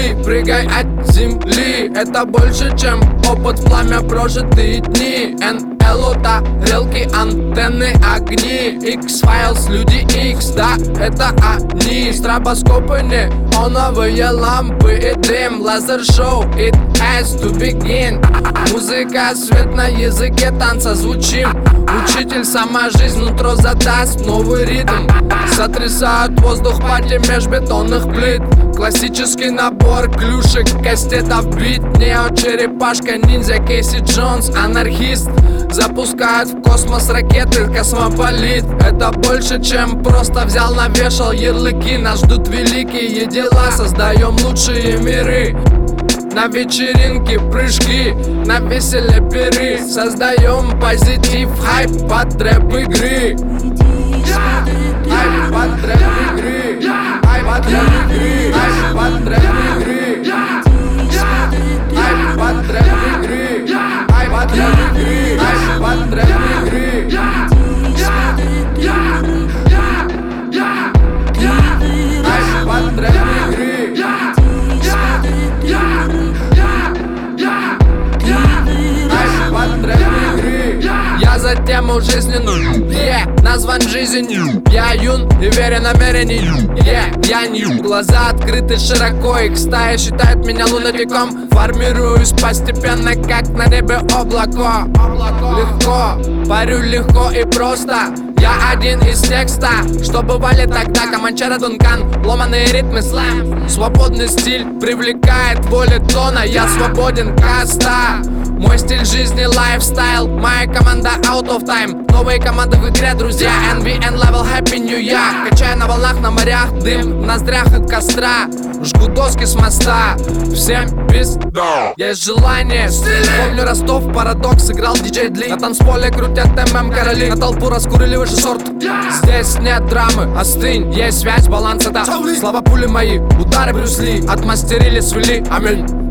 земли, прыгай от земли. Это больше, чем опыт, пламя, прожитые дни. НЛО, тарелки, антенны, огни. X-Files, люди X, да, это они. Стробоскопы, неоновые лампы и дым. Лазер-шоу, it has to begin. Музыка, свет на языке танца, звучим. Учитель, сама жизнь нутро задаст новый ритм. Сотрясают воздух пати межбетонных плит. Классический набор клюшек, кастетов, бит. Нео, черепашка, ниндзя, Кейси Джонс, анархист. Запускают в космос ракеты, космополит. Это больше, чем просто взял, навешал ярлыки. Нас ждут великие дела, создаем лучшие миры. На вечеринке прыжки, на веселе пиры. Создаем позитив, хайп под рэп игры. Хайп под рэп игры. Хайп под рэп игры. Хайп под рэп игры. Хайп под рэп игры. Хайп под рэп игры. Хайп под рэп игры. Хайп под рэп игры. Я за тему жизненную, назван жизнью. Я юн и верен намерению, я нью. Глаза открыты широко, их стая считает меня лунатиком. Формируюсь постепенно, как на небе облако. Легко, парю легко и просто. Я один из текста, что бывали тогда. Команчера, Дункан, ломаные ритмы, слэм. Свободный стиль привлекает воли тона. Я свободен, каста. Мой стиль жизни, лайфстайл. Моя команда out of time. Новые команды в игре, друзья. NVN level, happy new year. Качая на волнах, на морях, дым в ноздрях от костра. Жгу доски с моста, всем пизда. Есть желание, помню Ростов, парадокс. Играл диджей Дли. На танцполе крутят ММ короли. На толпу раскурили выше сорт. Здесь нет драмы, остынь. Есть связь, баланс, это слова пули мои. Удары Брюс Ли, отмастерили, свели, аминь.